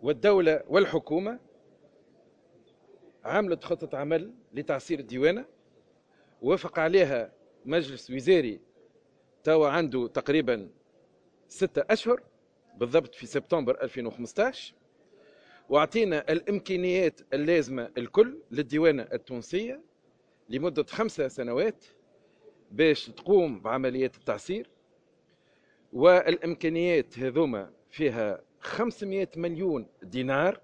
والدولة والحكومة عملت خطة عمل لتعسير الديوانة، وافق عليها مجلس وزاري توا عنده تقريبا 6 أشهر بالضبط في سبتمبر 2015، واعطينا الإمكانيات اللازمة الكل للديوانة التونسية لمدة 5 سنوات باش تقوم بعمليات التعسير. والإمكانيات هذوما فيها 500 مليون دينار،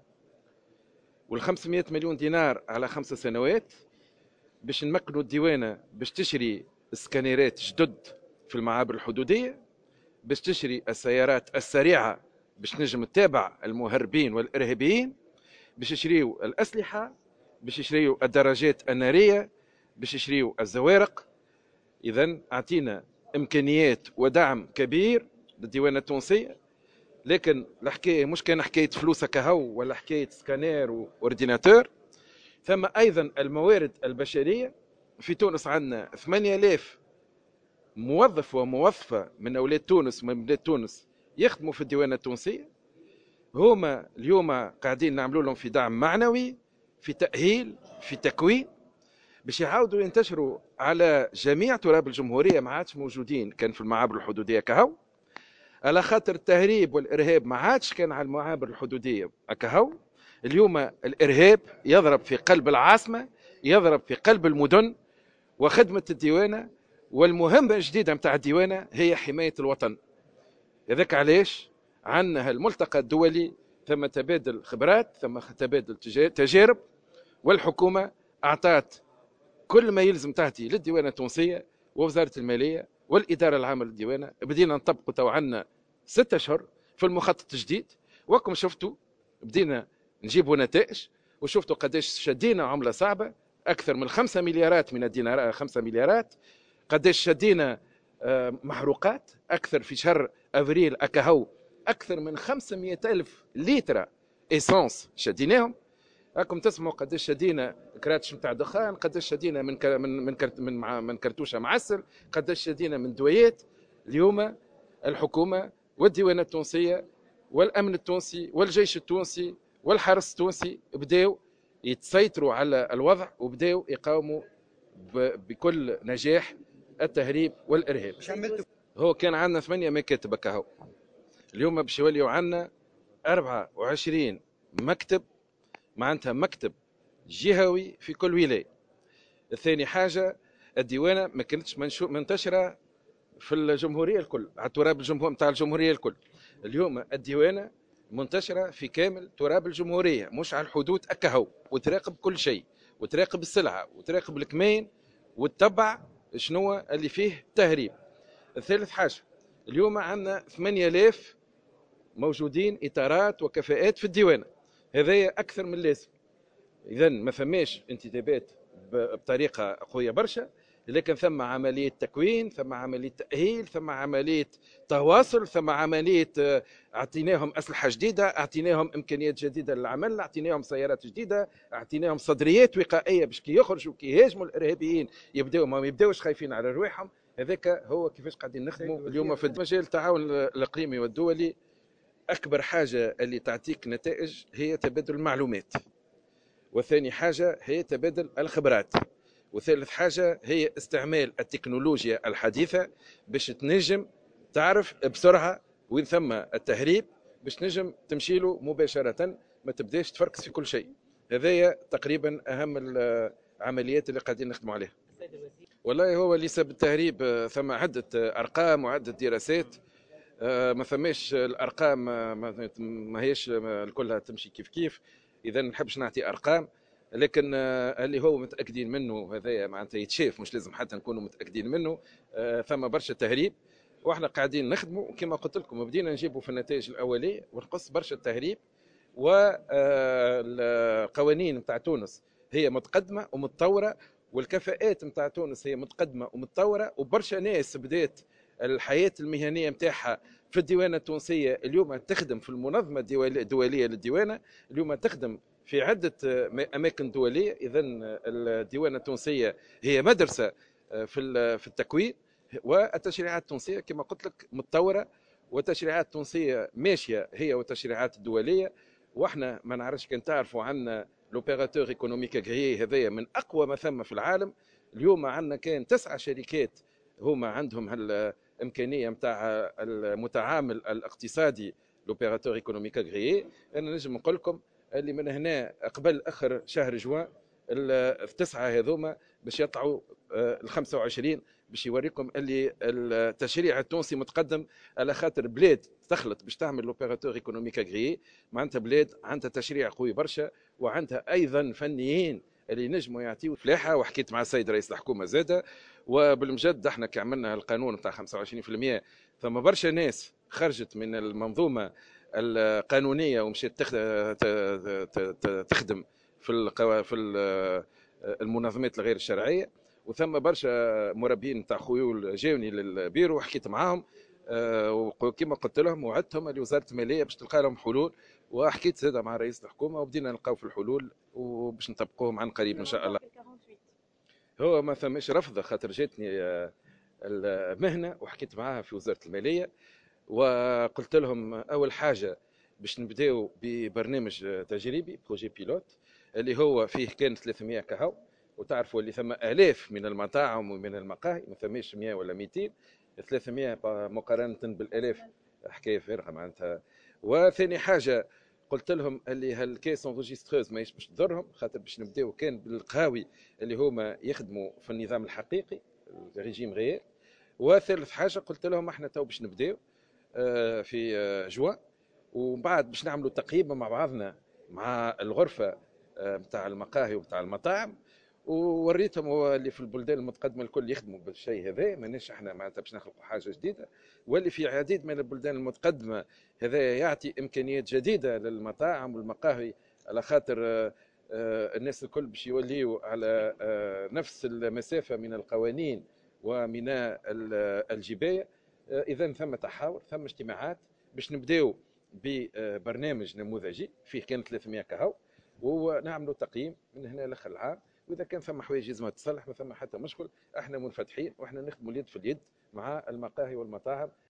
وال500 مليون دينار على 5 سنوات باش نمكنوا الديوانة باش تشري سكانيرات جدد في المعابر الحدودية، باش تشري السيارات السريعة باش نجم تتابع المهربين والإرهابيين، باش يشريوا الأسلحة، باش يشريوا الدراجات النارية، باش يشريوا الزوارق. إذن أعطينا إمكانيات ودعم كبير للديوانة التونسية. لكن الحكاية مش كان حكاية فلوس كهو ولا حكاية سكانير واورديناتور، ثم أيضا الموارد البشرية. في تونس عندنا 8000 موظف وموظفة من أولاد تونس ومن بلاد تونس يخدموا في الديوانة التونسية. هما اليوم قاعدين نعملوا لهم في دعم معنوي، في تأهيل، في تكوين، باش يعاودوا ينتشروا على جميع تراب الجمهورية. ما عادش موجودين كان في المعابر الحدودية كهو، على خاطر التهريب والإرهاب ما عادش كان على المعابر الحدودية كهو. اليوم الإرهاب يضرب في قلب العاصمة، يضرب في قلب المدن. وخدمة الديوانة والمهمة الجديدة متاع الديوانة هي حماية الوطن. هذاك علاش عندنا الملتقى الدولي، ثم تبادل خبرات، ثم تبادل تجارب، والحكومة أعطت كل ما يلزم تحتي للديوانة التونسية ووزارة المالية والإدارة العامة للديوانة. بدينا نطبقوا تو عندنا 6 أشهر في المخطط الجديد، وكم شفتوا بدينا نجيبوا نتائج، وشفتوا قداش شدينا عملة صعبة أكثر من 5 مليارات من الدينار، 5 مليارات. قداش شدينا محروقات أكثر في شهر أفريل أكهو، أكثر من 500 ألف لتر إيسانس شديناهم. راكم تسمعوا قداش شدينا كراتش نتاع دخان، قداش شدينا من كرتوشه معسل، قداش شدينا من دويات. اليوم الحكومه والديوانه التونسيه والامن التونسي والجيش التونسي والحرس التونسي بداوا يتسيطروا على الوضع، وبداوا يقاوموا بكل نجاح التهريب والارهاب. هو كان عندنا 8 مكاتب كهو، اليوم باش يوليوا عندنا 24 مكتب، معناتها مكتب جهوي في كل ولاية. الثاني حاجة، الديوانة ما كانتش منتشرة في الجمهورية الكل، على تراب الجمهور نتاع الجمهورية الكل. اليوم الديوانة منتشرة في كامل تراب الجمهورية، مش على الحدود أكهو، وتراقب كل شيء، وتراقب السلعة، وتراقب الكمين، وتتبع شنو اللي فيه تهريب. الثالث حاجة، اليوم عندنا 8000 موجودين إطارات وكفاءات في الديوانة، هذايا أكثر من اللازم. إذا ما فماش انتدابات بطريقة قوية برشا، لكن ثم عملية تكوين، ثم عملية تأهيل، ثم عملية تواصل، ثم عملية اعطيناهم أسلحة جديدة، اعطيناهم إمكانيات جديدة للعمل، اعطيناهم سيارات جديدة، اعطيناهم صدريات وقائية باش كي يخرجوا كي يهاجموا الإرهابيين يبداو ما يبداوش خايفين على رواحهم. هذاك هو كيفاش قاعدين نخدموا اليوم في مجال التعاون الإقليمي والدولي. أكبر حاجة اللي تعطيك نتائج هي تبادل المعلومات، وثاني حاجة هي تبادل الخبرات، وثالث حاجة هي استعمال التكنولوجيا الحديثة باش تنجم تعرف بسرعة وين ثم التهريب باش نجم تمشي له مباشرة، ما تبداش تفركس في كل شيء. هذايا تقريبا أهم العمليات اللي قاعدين نخدموا عليها. والله هو ليس بالتهريب، ثم عدة أرقام وعدة دراسات. ما ثماش الأرقام ما هيش كلها تمشي كيف كيف، إذا ما نحبش نعطي أرقام. لكن اللي هو متأكدين منه هذايا معناتها يتشاف، مش لازم حتى نكونوا متأكدين منه. ثم برشا تهريب، واحنا قاعدين نخدموا وكما قلت لكم بدينا نجيبوا في النتائج الأولية ونقص برشا التهريب. والقوانين نتاع تونس هي متقدمة ومتطورة، والكفاءات نتاع تونس هي متقدمة ومتطورة، وبرشا ناس بدات الحياة المهنية نتاعها في الديوانة التونسية. اليوم تخدم في المنظمة الدولية للديوانة، اليوم تخدم في عدة أماكن دولية. إذن الديوانة التونسية هي مدرسة في التكوين. والتشريعات التونسية كما قلت لك متطورة، والتشريعات التونسية ماشية هي والتشريعات الدولية، واحنا ما نعرفش كان تعرفوا عنا لوبيراتور ايكونوميك اغريي هذايا من اقوى ما ثم في العالم. اليوم عندنا كان 9 شركات هما عندهم هالامكانيه نتاع المتعامل الاقتصادي لوبيراتور ايكونوميك اغريي. انا نجم نقول لكم اللي من هنا قبل اخر شهر جوان التسعه هذوما باش يطلعوا ال 25 باش يوريكم اللي التشريع التونسي متقدم، على خاطر بلاد تخلط باش تعمل لوبيراتور ايكونوميك اغريي معناتها بلاد عندها تشريع قوي برشا وعندها ايضا فنيين اللي نجموا يعطيوا فلاحه. وحكيت مع السيد رئيس الحكومه زاده، وبالمجد احنا كي عملنا القانون بتاع 25% ثم برشا ناس خرجت من المنظومه القانونيه ومشيت تخدم في المنظمات الغير الشرعيه. وثم برشا مربين نتاع خيول جاوني للبيرو وحكيت معاهم، وكما قلت لهم وعدتهم لوزاره الماليه باش تلقى لهم حلول. وحكيت زاد مع رئيس الحكومه وبدينا نلقاو في الحلول وباش نطبقوهم عن قريب ان شاء الله. هو ما ثماش رفض خاطر جاتني المهنه وحكيت معاها في وزاره الماليه وقلت لهم اول حاجه باش نبداو ببرنامج تجريبي بروجي بيلوت اللي هو فيه كان 300 كهو. وتعرفوا اللي ثم الاف من المطاعم ومن المقاهي، ما ثماش 100 ولا 200. 300 مقارنه بالالاف حكايه فارغه معناتها. وثاني حاجه قلت لهم اللي هالكيس انريجستروز ماهيش باش تضرهم خاطر باش نبداو كان بالقهاوي اللي هما يخدموا في النظام الحقيقي الريجيم غير. وثالث حاجه قلت لهم احنا تو باش نبداو في جوان، ومن بعد باش نعملوا تقييم مع بعضنا مع الغرفه نتاع المقاهي ونتاع المطاعم. ووريتهم هو اللي في البلدان المتقدمه الكل يخدموا بالشيء هذا، ماناش احنا معناتها باش نخلقوا حاجه جديده. واللي في عديد من البلدان المتقدمه هذا يعطي امكانيات جديده للمطاعم والمقاهي، على خاطر الناس الكل باش يوليوا على نفس المسافه من القوانين ومن الجبايه. اذا ثم تحاور ثم اجتماعات باش نبداو ببرنامج نموذجي فيه كان 300 كهو ونعملوا تقييم من هنا لاخر العام. واذا كان ثم حوايج لازم تصلح ما ثم حتى مشكل، احنا منفتحين واحنا نخدموا اليد في اليد مع المقاهي والمطاعم.